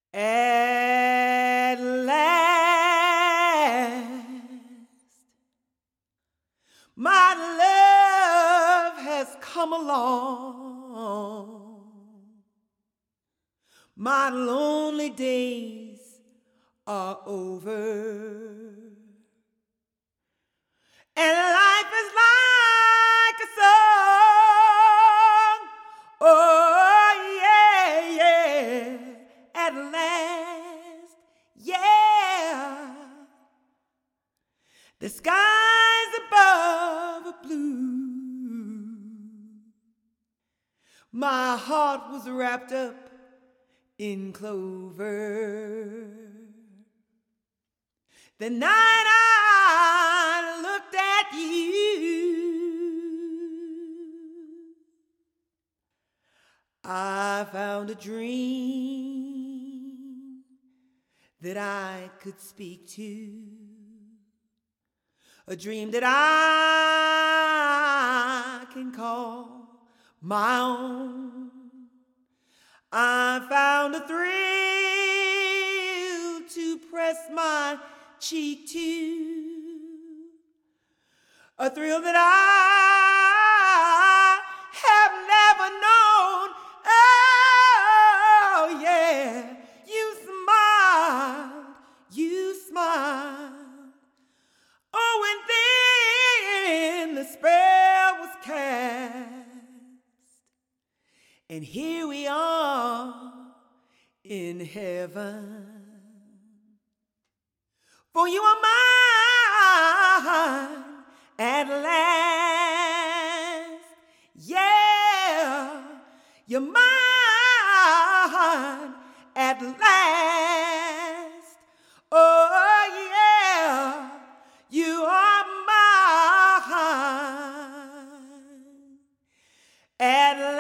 At last, my love has come along. My lonely days are over, and life is like a song. Oh, yeah, yeah, at last, yeah. The skies above are blue. My heart was wrapped up in clover. The night I looked at you, I found a dream that I could speak to, a dream that I can call my own. I found a thrill to press my cheek to, a thrill that I have never known. Oh, yeah, you smiled. Oh, and then the spell was cast, and here we are in heaven. For you are mine at last. Yeah, you're mine at last. Oh, yeah, you are mine at last.